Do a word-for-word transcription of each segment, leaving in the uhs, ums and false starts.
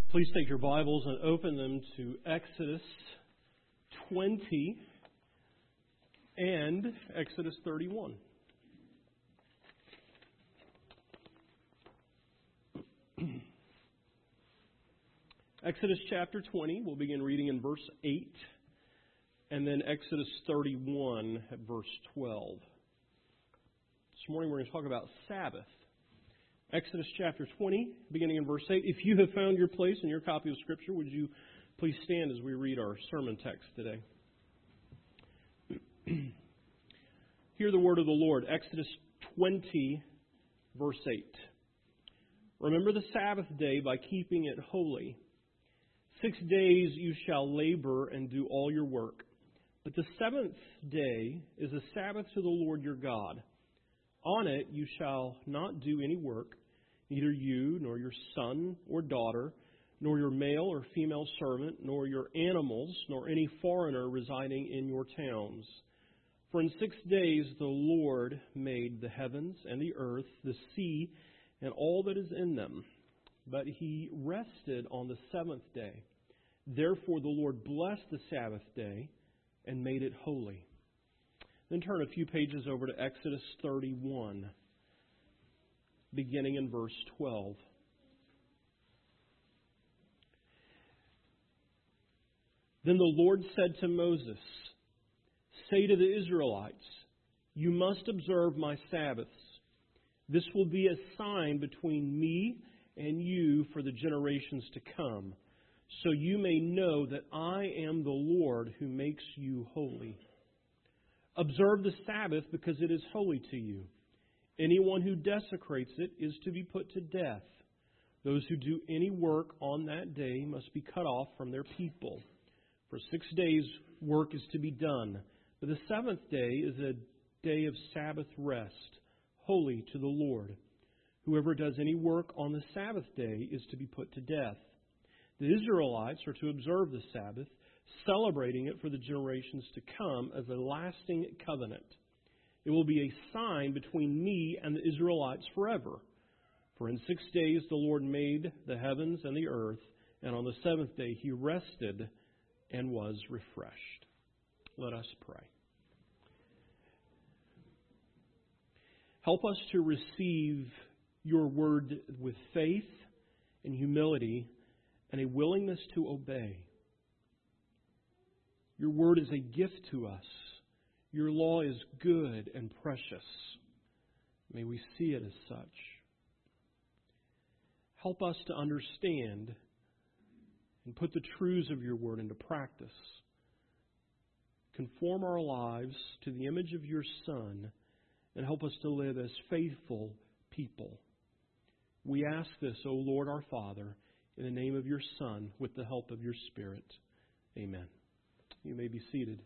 Please take your Bibles and open them to Exodus twenty and Exodus thirty-one. Exodus chapter twenty, we'll begin reading in verse eight, and then Exodus thirty-one at verse twelve. This morning we're going to talk about Sabbath. Exodus chapter twenty, beginning in verse eight. If you have found your place in your copy of Scripture, would you please stand as we read our sermon text today? Hear the word of the Lord. Exodus twenty, verse eight. Remember the Sabbath day by keeping it holy. Six days you shall labor and do all your work. But the seventh day is a Sabbath to the Lord your God. On it you shall not do any work, neither you, nor your son or daughter, nor your male or female servant, nor your animals, nor any foreigner residing in your towns. For in six days the Lord made the heavens and the earth, the sea, and all that is in them. But he rested on the seventh day. Therefore the Lord blessed the Sabbath day and made it holy. Then turn a few pages over to Exodus thirty-one, beginning in verse twelve. Then the Lord said to Moses, "Say to the Israelites, you must observe my Sabbaths. This will be a sign between me and you for the generations to come, so you may know that I am the Lord who makes you holy. Observe the Sabbath because it is holy to you. Anyone who desecrates it is to be put to death. Those who do any work on that day must be cut off from their people. For six days work is to be done, but the seventh day is a day of Sabbath rest, holy to the Lord. Whoever does any work on the Sabbath day is to be put to death. The Israelites are to observe the Sabbath, celebrating it for the generations to come as a lasting covenant. It will be a sign between me and the Israelites forever. For in six days the Lord made the heavens and the earth, and on the seventh day he rested and was refreshed." Let us pray. Help us to receive your word with faith and humility and a willingness to obey. Your word is a gift to us. Your law is good and precious. May we see it as such. Help us to understand and put the truths of your word into practice. Conform our lives to the image of your Son and help us to live as faithful people. We ask this, O Lord our Father, in the name of your Son, with the help of your Spirit. Amen. You may be seated.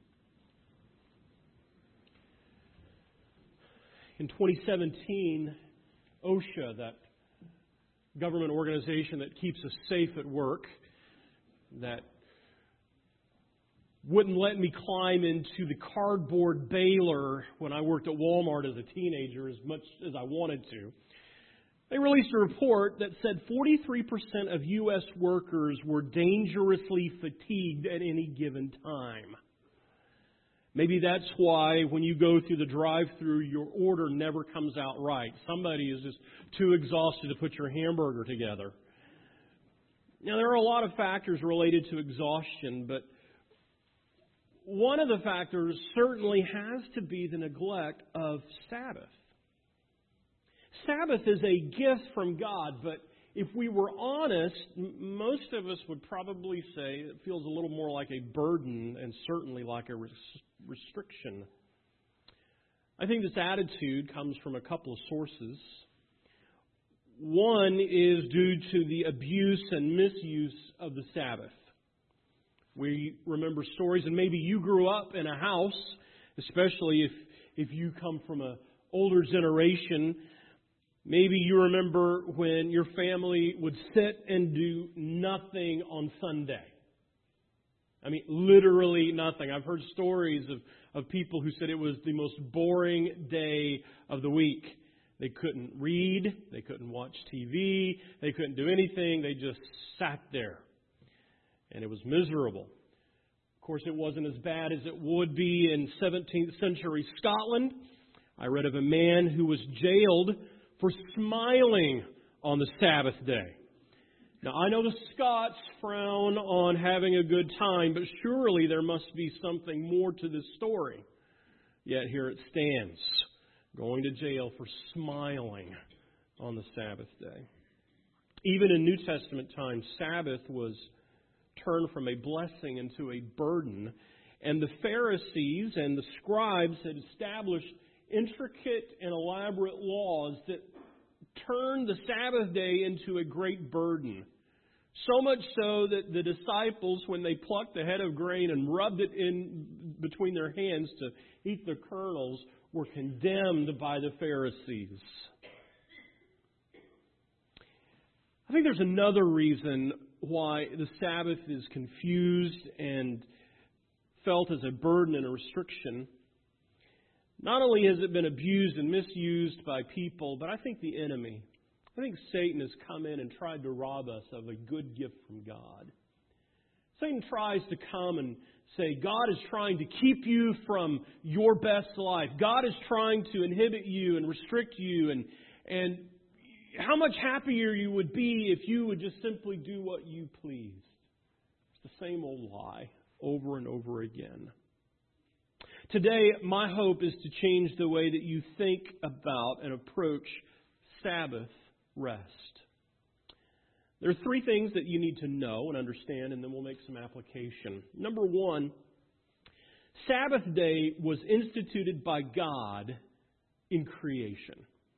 In twenty seventeen, OSHA, that government organization that keeps us safe at work, that wouldn't let me climb into the cardboard baler when I worked at Walmart as a teenager as much as I wanted to, they released a report that said forty-three percent of U S workers were dangerously fatigued at any given time. Maybe that's why when you go through the drive-thru, your order never comes out right. Somebody is just too exhausted to put your hamburger together. Now, there are a lot of factors related to exhaustion, but one of the factors certainly has to be the neglect of Sabbath. Sabbath is a gift from God, but if we were honest, most of us would probably say it feels a little more like a burden and certainly like a res- restriction. I think this attitude comes from a couple of sources. One is due to the abuse and misuse of the Sabbath. We remember stories, and maybe you grew up in a house, especially if, if you come from an older generation. Maybe you remember when your family would sit and do nothing on Sunday. I mean, literally nothing. I've heard stories of, of people who said it was the most boring day of the week. They couldn't read. They couldn't watch T V. They couldn't do anything. They just sat there. And it was miserable. Of course, it wasn't as bad as it would be in seventeenth century Scotland. I read of a man who was jailed for smiling on the Sabbath day. Now, I know the Scots frown on having a good time, but surely there must be something more to this story. Yet here it stands, going to jail for smiling on the Sabbath day. Even in New Testament times, Sabbath was turned from a blessing into a burden, and the Pharisees and the scribes had established intricate and elaborate laws that turned the Sabbath day into a great burden. So much so that the disciples, when they plucked the head of grain and rubbed it in between their hands to eat the kernels, were condemned by the Pharisees. I think there's another reason why the Sabbath is confused and felt as a burden and a restriction. Not only has it been abused and misused by people, but I think the enemy, I think Satan has come in and tried to rob us of a good gift from God. Satan tries to come and say, God is trying to keep you from your best life. God is trying to inhibit you and restrict you, and and how much happier you would be if you would just simply do what you pleased. It's the same old lie over and over again. Today, my hope is to change the way that you think about and approach Sabbath rest. There are three things that you need to know and understand, and then we'll make some application. Number one, Sabbath day was instituted by God in creation.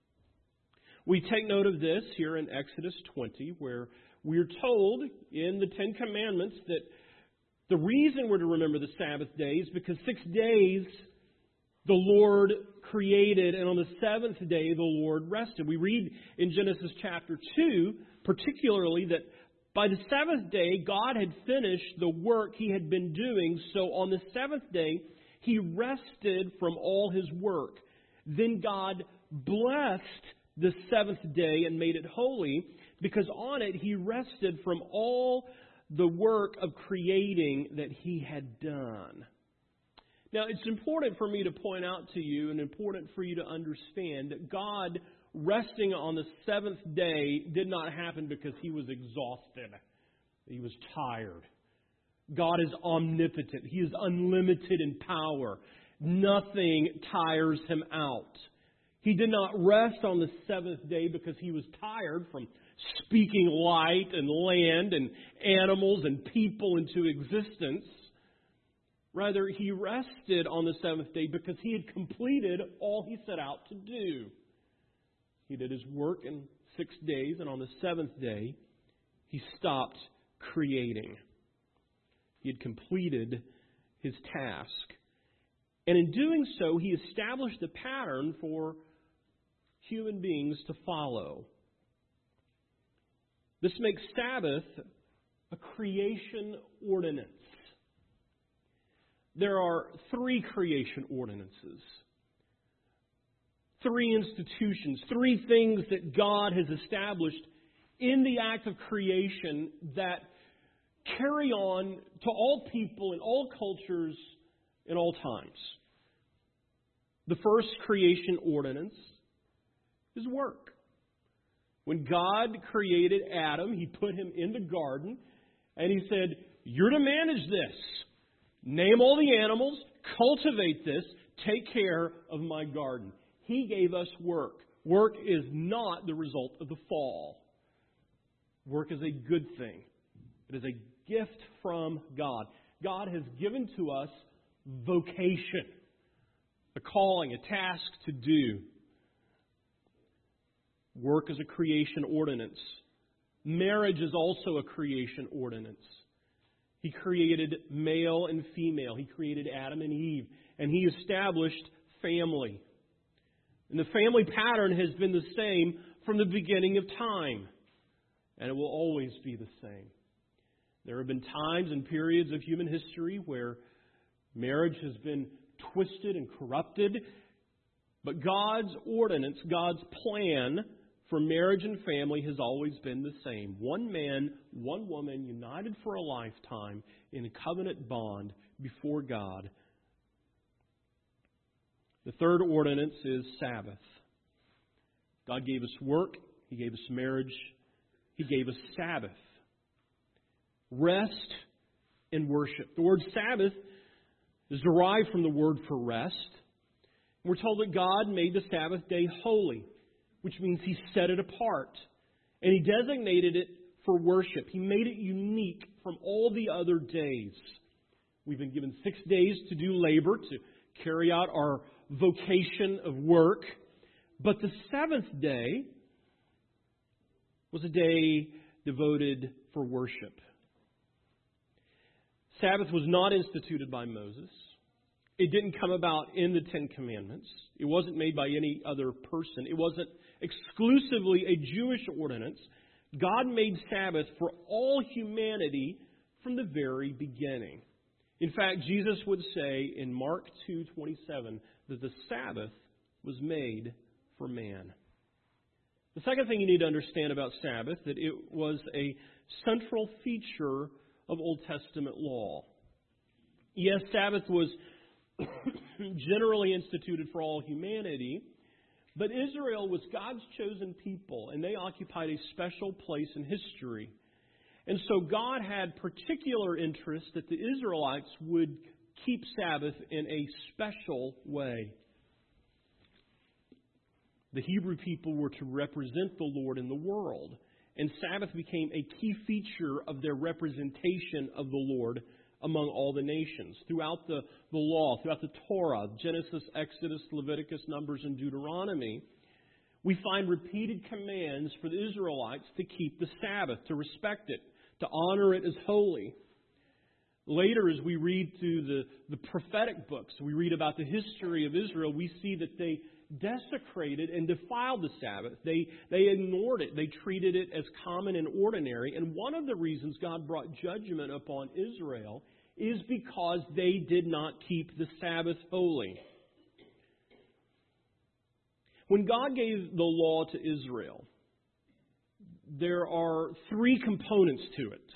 We take note of this here in Exodus twenty, where we're told in the Ten Commandments that the reason we're to remember the Sabbath day is because six days the Lord created, and on the seventh day the Lord rested. We read in Genesis chapter two, particularly, that by the seventh day God had finished the work He had been doing, so on the seventh day He rested from all His work. Then God blessed the seventh day and made it holy, because on it He rested from all the work of creating that He had done. Now, it's important for me to point out to you, and important for you to understand, that God resting on the seventh day did not happen because He was exhausted. He was tired. God is omnipotent. He is unlimited in power. Nothing tires Him out. He did not rest on the seventh day because He was tired from speaking light and land and animals and people into existence. Rather, He rested on the seventh day because He had completed all He set out to do. He did His work in six days, and on the seventh day, He stopped creating. He had completed His task. And in doing so, He established a pattern for human beings to follow. This makes Sabbath a creation ordinance. There are three creation ordinances, three institutions, three things that God has established in the act of creation that carry on to all people in all cultures in all times. The first creation ordinance is work. When God created Adam, He put him in the garden, and He said, "You're to manage this. Name all the animals, cultivate this, take care of my garden." He gave us work. Work is not the result of the fall. Work is a good thing. It is a gift from God. God has given to us vocation, a calling, a task to do. Work is a creation ordinance. Marriage is also a creation ordinance. He created male and female. He created Adam and Eve. And He established family. And the family pattern has been the same from the beginning of time. And it will always be the same. There have been times and periods of human history where marriage has been twisted and corrupted. But God's ordinance, God's plan for marriage and family has always been the same. One man, one woman, united for a lifetime in a covenant bond before God. The third ordinance is Sabbath. God gave us work. He gave us marriage. He gave us Sabbath. Rest and worship. The word Sabbath is derived from the word for rest. We're told that God made the Sabbath day holy, which means He set it apart. And He designated it for worship. He made it unique from all the other days. We've been given six days to do labor, to carry out our vocation of work. But the seventh day was a day devoted for worship. Sabbath was not instituted by Moses. It didn't come about in the Ten Commandments. It wasn't made by any other person. It wasn't exclusively a Jewish ordinance. God made Sabbath for all humanity from the very beginning. In fact, Jesus would say in Mark two twenty-seven that the Sabbath was made for man. The second thing you need to understand about Sabbath, that it was a central feature of Old Testament law. Yes, Sabbath was generally instituted for all humanity, but Israel was God's chosen people, and they occupied a special place in history. And so God had particular interest that the Israelites would keep Sabbath in a special way. The Hebrew people were to represent the Lord in the world, and Sabbath became a key feature of their representation of the Lord among all the nations. Throughout the, the law, throughout the Torah, Genesis, Exodus, Leviticus, Numbers, and Deuteronomy, we find repeated commands for the Israelites to keep the Sabbath, to respect it, to honor it as holy. Later, as we read through the, the prophetic books, we read about the history of Israel, we see that they desecrated and defiled the Sabbath. They, they ignored it. They treated it as common and ordinary. And one of the reasons God brought judgment upon Israel is because they did not keep the Sabbath holy. When God gave the law to Israel, there are three components to it.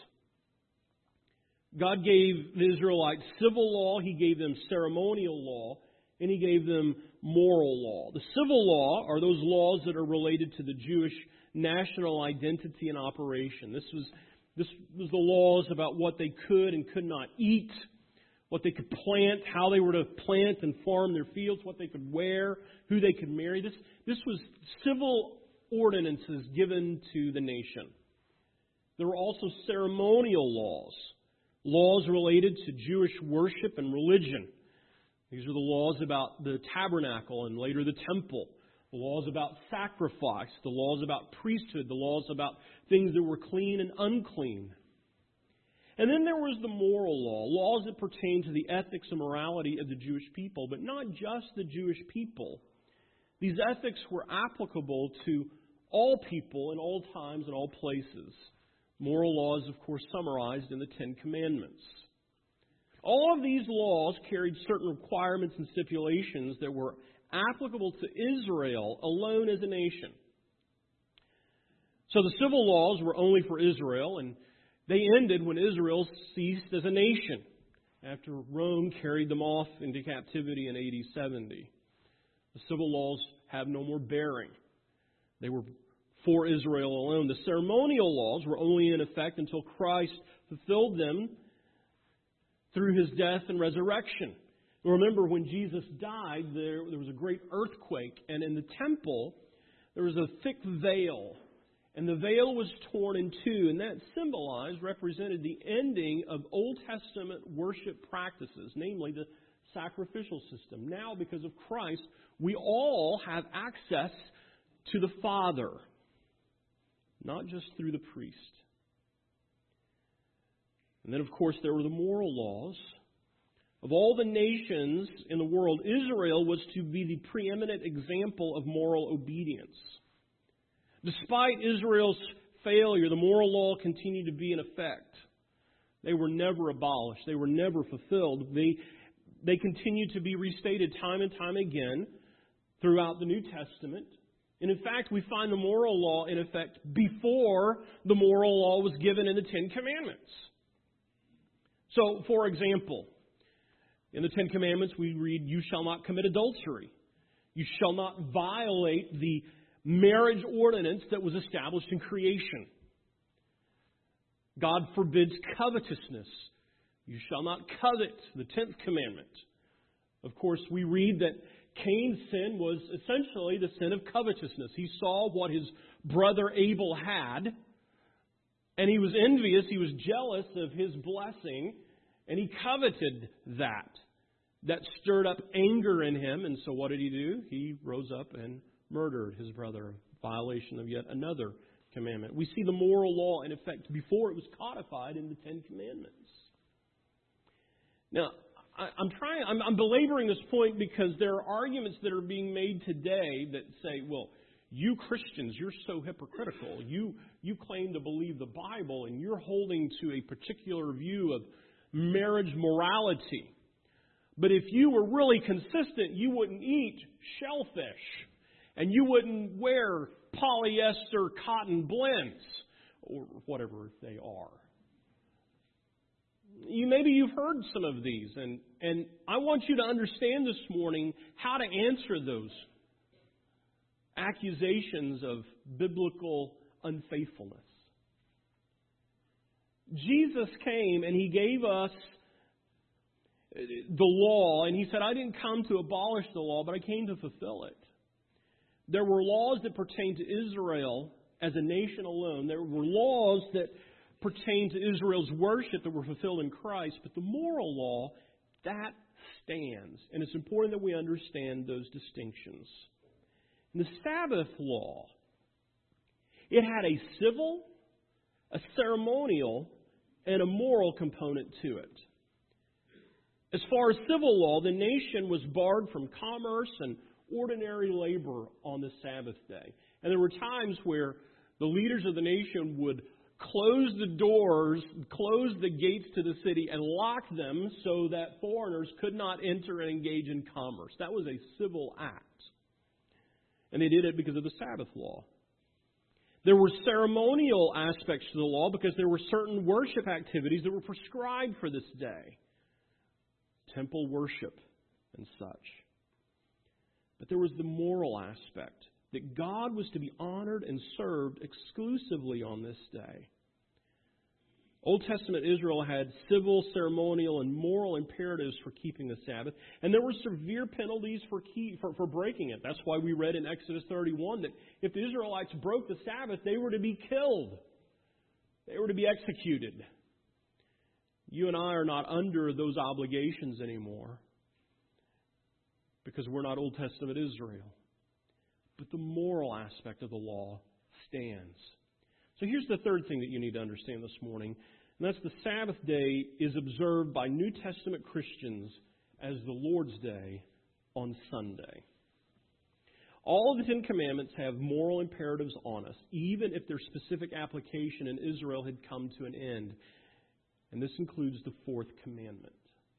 God gave the Israelites civil law, He gave them ceremonial law, and He gave them moral law. The civil law are those laws that are related to the Jewish national identity and operation. This was, this was the laws about what they could and could not eat, what they could plant, how they were to plant and farm their fields, what they could wear, who they could marry. This, this was civil ordinances given to the nation. There were also ceremonial laws, laws related to Jewish worship and religion. These are the laws about the tabernacle and later the temple, the laws about sacrifice, the laws about priesthood, the laws about things that were clean and unclean. And then there was the moral law, laws that pertain to the ethics and morality of the Jewish people, but not just the Jewish people. These ethics were applicable to all people in all times and all places. Moral laws, of course, summarized in the Ten Commandments. All of these laws carried certain requirements and stipulations that were applicable to Israel alone as a nation. So the civil laws were only for Israel, and they ended when Israel ceased as a nation, after Rome carried them off into captivity in A D seventy. The civil laws have no more bearing. They were for Israel alone. The ceremonial laws were only in effect until Christ fulfilled them through His death and resurrection. Remember, when Jesus died, there, there was a great earthquake, and in the temple, there was a thick veil, and the veil was torn in two, and that symbolized, represented the ending of Old Testament worship practices, namely the sacrificial system. Now, because of Christ, we all have access to the Father, not just through the priest. And then, of course, there were the moral laws. Of all the nations in the world, Israel was to be the preeminent example of moral obedience. Despite Israel's failure, the moral law continued to be in effect. They were never abolished. They were never fulfilled. They, they continued to be restated time and time again throughout the New Testament. And in fact, we find the moral law in effect before the moral law was given in the Ten Commandments. So, for example, in the Ten Commandments we read, "You shall not commit adultery. You shall not violate the marriage ordinance that was established in creation. God forbids covetousness. You shall not covet," the tenth commandment. Of course, we read that Cain's sin was essentially the sin of covetousness. He saw what his brother Abel had, and he was envious, he was jealous of his blessing, and he coveted that. That stirred up anger in him, and so what did he do? He rose up and murdered his brother, violation of yet another commandment. We see the moral law in effect before it was codified in the Ten Commandments. Now, I, I'm trying, I'm, I'm belaboring this point because there are arguments that are being made today that say, well, you Christians, you're so hypocritical. You, you claim to believe the Bible, and you're holding to a particular view of marriage morality. But if you were really consistent, you wouldn't eat shellfish. And you wouldn't wear polyester cotton blends, or whatever they are. You, maybe you've heard some of these, and, and I want you to understand this morning how to answer those accusations of biblical unfaithfulness. Jesus came and He gave us the law, and He said, "I didn't come to abolish the law, but I came to fulfill it." There were laws that pertained to Israel as a nation alone. There were laws that pertained to Israel's worship that were fulfilled in Christ. But the moral law, that stands. And it's important that we understand those distinctions. In the Sabbath law, it had a civil, a ceremonial, and a moral component to it. As far as civil law, the nation was barred from commerce and ordinary labor on the Sabbath day. And there were times where the leaders of the nation would close the doors, close the gates to the city, and lock them so that foreigners could not enter and engage in commerce. That was a civil act. And they did it because of the Sabbath law. There were ceremonial aspects to the law because there were certain worship activities that were prescribed for this day. Temple worship and such. But there was the moral aspect, that God was to be honored and served exclusively on this day. Old Testament Israel had civil, ceremonial, and moral imperatives for keeping the Sabbath, and there were severe penalties for, key, for, for breaking it. That's why we read in Exodus thirty-one that if the Israelites broke the Sabbath, they were to be killed. They were to be executed. You and I are not under those obligations anymore, because we're not Old Testament Israel. But the moral aspect of the law stands. So here's the third thing that you need to understand this morning, and that's the Sabbath day is observed by New Testament Christians as the Lord's Day on Sunday. All of the Ten Commandments have moral imperatives on us, even if their specific application in Israel had come to an end. And this includes the fourth commandment.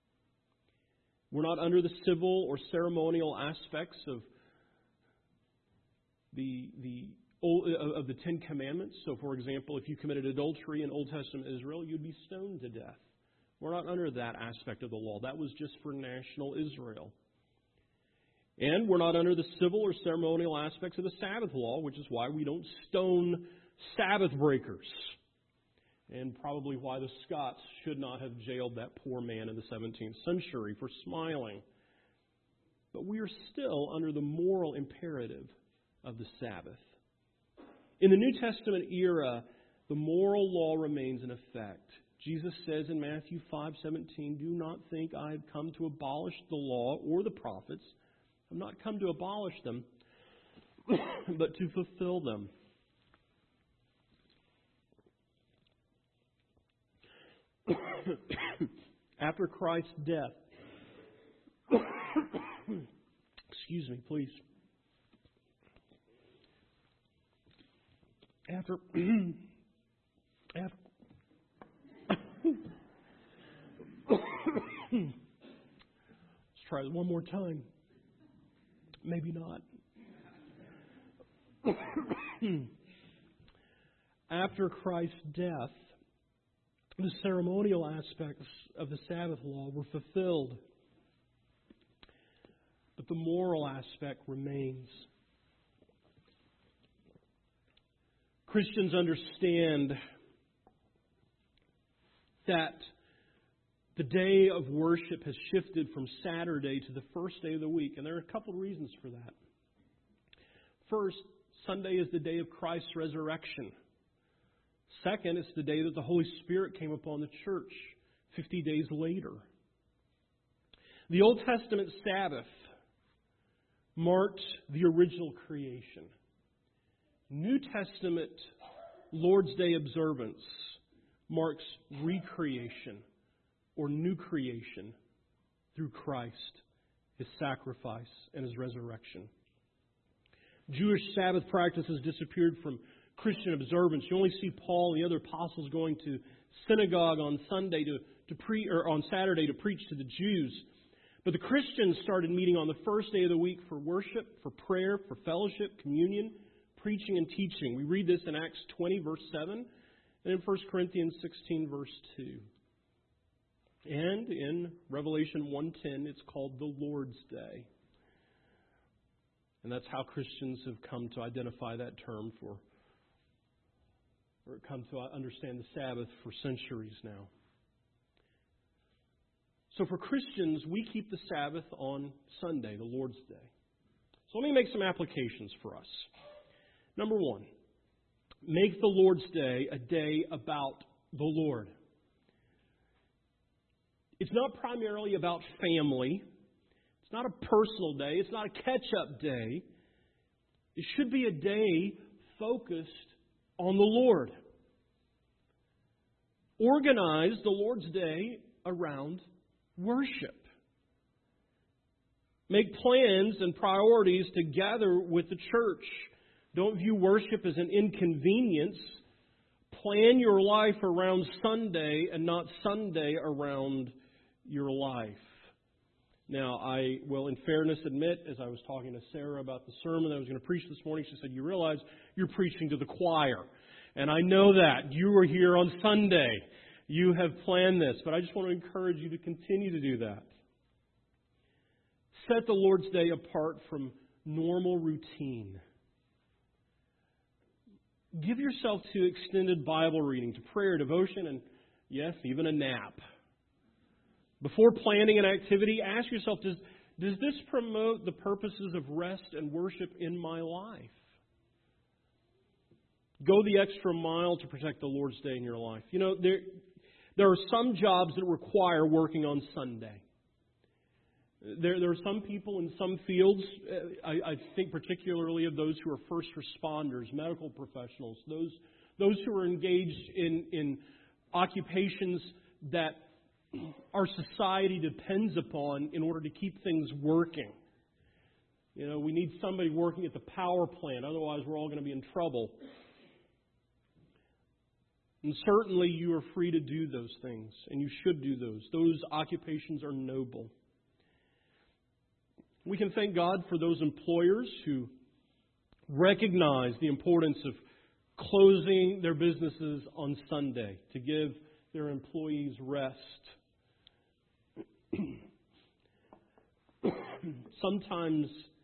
We're not under the civil or ceremonial aspects of the the of the Ten Commandments. So, for example, if you committed adultery in Old Testament Israel, you'd be stoned to death. We're not under that aspect of the law. That was just for national Israel. And we're not under the civil or ceremonial aspects of the Sabbath law, which is why we don't stone Sabbath breakers. And probably why the Scots should not have jailed that poor man in the seventeenth century for smiling. But we are still under the moral imperative of the Sabbath. In the New Testament era, the moral law remains in effect. Jesus says in Matthew five seventeen, "Do not think I have come to abolish the law or the prophets. I've not come to abolish them, but to fulfill them." After Christ's death, excuse me, please. After, after let's try it one more time. Maybe not. After Christ's death, the ceremonial aspects of the Sabbath law were fulfilled, but the moral aspect remains. Christians understand that the day of worship has shifted from Saturday to the first day of the week, and there are a couple of reasons for that. First, Sunday is the day of Christ's resurrection. Second, it's the day that the Holy Spirit came upon the church fifty days later. The Old Testament Sabbath marked the original creation. New Testament Lord's Day observance marks recreation or new creation through Christ, His sacrifice, and His resurrection. Jewish Sabbath practices disappeared from Christian observance. You only see Paul and the other apostles going to synagogue on Sunday to, to pre or on Saturday to preach to the Jews. But the Christians started meeting on the first day of the week for worship, for prayer, for fellowship, communion, preaching, and teaching. We read this in Acts twenty, verse seven, and in First Corinthians sixteen, verse two. And in Revelation one ten, it's called the Lord's Day. And that's how Christians have come to identify that term for, or come to understand the Sabbath for centuries now. So for Christians, we keep the Sabbath on Sunday, the Lord's Day. So let me make some applications for us. Number one, make the Lord's Day a day about the Lord. It's not primarily about family. It's not a personal day. It's not a catch-up day. It should be a day focused on the Lord. Organize the Lord's Day around worship. Make plans and priorities to gather with the church. Don't view worship as an inconvenience. Plan your life around Sunday and not Sunday around your life. Now, I will, in fairness, admit, as I was talking to Sarah about the sermon that I was going to preach this morning, she said, you realize you're preaching to the choir. And I know that. You were here on Sunday. You have planned this. But I just want to encourage you to continue to do that. Set the Lord's Day apart from normal routine. Give yourself to extended Bible reading, to prayer, devotion, and yes, even a nap. Before planning an activity, ask yourself, does, does this promote the purposes of rest and worship in my life? Go the extra mile to protect the Lord's Day in your life. You know, there, there are some jobs that require working on Sunday. There, there are some people in some fields, I, I think particularly of those who are first responders, medical professionals, those, those who are engaged in, in occupations that our society depends upon in order to keep things working. You know, we need somebody working at the power plant, otherwise we're all going to be in trouble. And certainly you are free to do those things, and you should do those. Those occupations are noble. We can thank God for those employers who recognize the importance of closing their businesses on Sunday to give their employees rest. Sometimes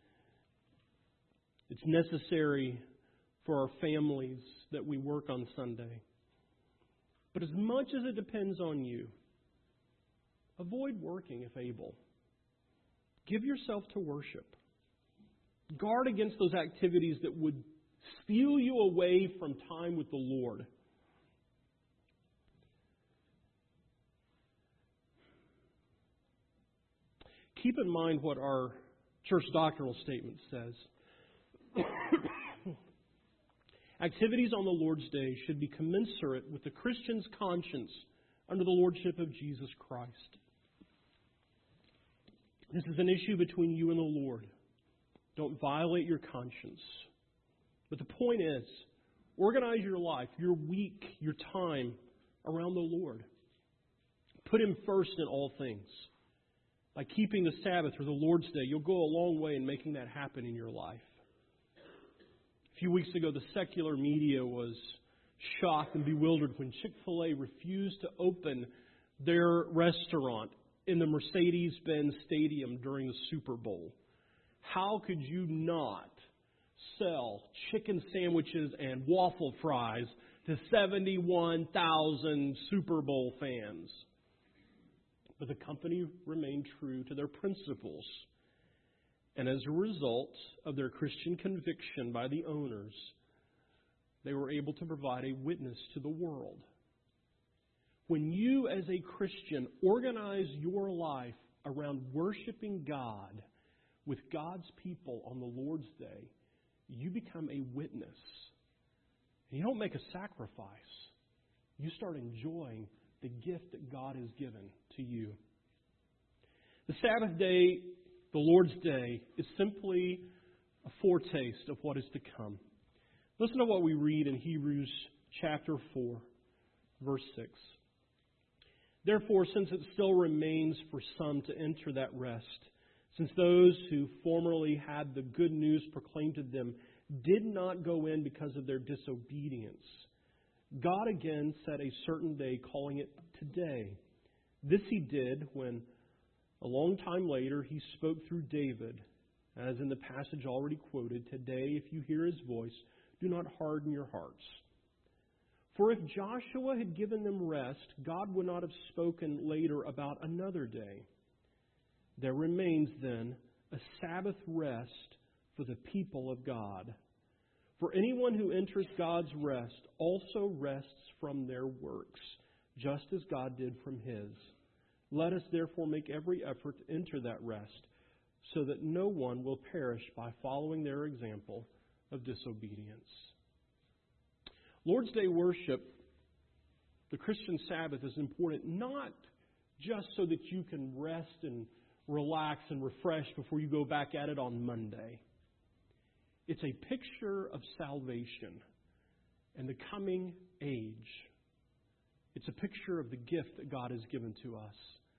it's necessary for our families that we work on Sunday. But as much as it depends on you, avoid working if able. Give yourself to worship. Guard against those activities that would steal you away from time with the Lord. Keep in mind what our church doctrinal statement says. Activities on the Lord's Day should be commensurate with the Christian's conscience under the lordship of Jesus Christ. This is an issue between you and the Lord. Don't violate your conscience. But the point is, organize your life, your week, your time around the Lord. Put Him first in all things. By keeping the Sabbath or the Lord's Day, you'll go a long way in making that happen in your life. A few weeks ago, the secular media was shocked and bewildered when Chick-fil-A refused to open their restaurant in the Mercedes-Benz Stadium during the Super Bowl. How could you not sell chicken sandwiches and waffle fries to seventy-one thousand Super Bowl fans? But the company remained true to their principles. And as a result of their Christian conviction by the owners, they were able to provide a witness to the world. When you, as a Christian, organize your life around worshiping God with God's people on the Lord's Day, you become a witness. And you don't make a sacrifice. You start enjoying the gift that God has given to you. The Sabbath day, the Lord's Day, is simply a foretaste of what is to come. Listen to what we read in Hebrews chapter four, verse six. Therefore, since it still remains for some to enter that rest, since those who formerly had the good news proclaimed to them did not go in because of their disobedience, God again set a certain day, calling it today. This He did when, a long time later, He spoke through David, as in the passage already quoted, "Today, if you hear His voice, do not harden your hearts." For if Joshua had given them rest, God would not have spoken later about another day. There remains then a Sabbath rest for the people of God. For anyone who enters God's rest also rests from their works, just as God did from His. Let us therefore make every effort to enter that rest, so that no one will perish by following their example of disobedience. Lord's Day worship, the Christian Sabbath, is important not just so that you can rest and relax and refresh before you go back at it on Monday. It's a picture of salvation and the coming age. It's a picture of the gift that God has given to us.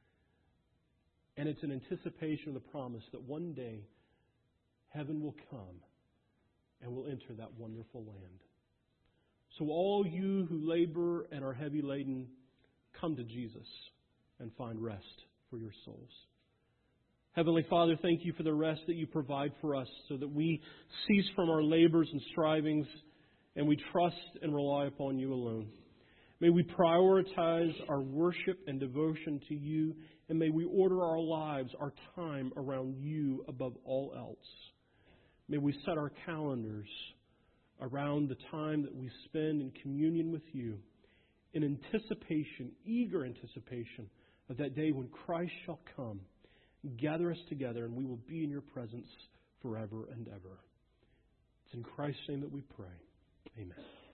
And it's an anticipation of the promise that one day heaven will come and we'll enter that wonderful land. So all you who labor and are heavy laden, come to Jesus and find rest for your souls. Heavenly Father, thank You for the rest that You provide for us so that we cease from our labors and strivings and we trust and rely upon You alone. May we prioritize our worship and devotion to You, and may we order our lives, our time around You above all else. May we set our calendars around the time that we spend in communion with You, in anticipation, eager anticipation of that day when Christ shall come, gather us together, and we will be in Your presence forever and ever. It's in Christ's name that we pray. Amen.